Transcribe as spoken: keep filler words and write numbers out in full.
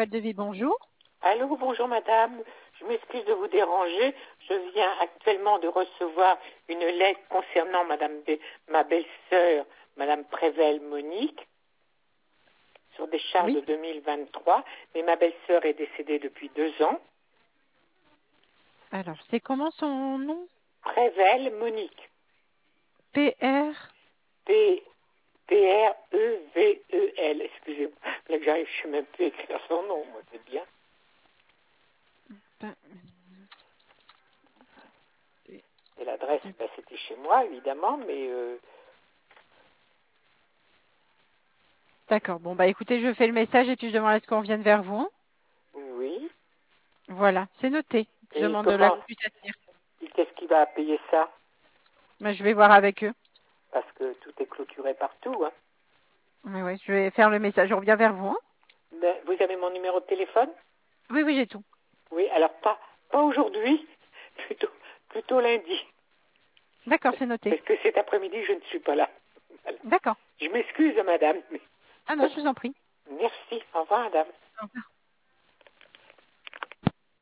de vie, bonjour. Allô, bonjour madame. Je m'excuse de vous déranger. Je viens actuellement de recevoir une lettre concernant madame Be- ma belle-sœur, madame Prével Monique, sur des charges Oui. de deux mille vingt-trois. Mais ma belle-sœur est décédée depuis deux ans. Alors, c'est comment son nom? Prével Monique. P R. P, P R E V E L. Excusez-moi. Là que j'arrive, je ne sais même plus écrire son nom, moi, c'est bien. Ben, Et l'adresse, ben, c'était chez moi, évidemment, mais... Euh, D'accord. Bon, bah écoutez, je fais le message et puis je demande à ce qu'on vienne vers vous. Hein. oui. Voilà, c'est noté. Je Et demande de la comment... computation. et qu'est-ce qui va payer ça? Ben, je vais voir avec eux. Parce que tout est clôturé partout, hein. Oui, oui, je vais faire le message. Je reviens vers vous. Hein. Ben, vous avez mon numéro de téléphone? Oui, oui, j'ai tout. Oui, alors pas, pas aujourd'hui, plutôt, plutôt lundi. D'accord, c'est noté. Parce que cet après-midi, je ne suis pas là. Voilà. D'accord. Je m'excuse, madame. Mais... Ah non, je vous en prie. Merci. Au revoir, madame.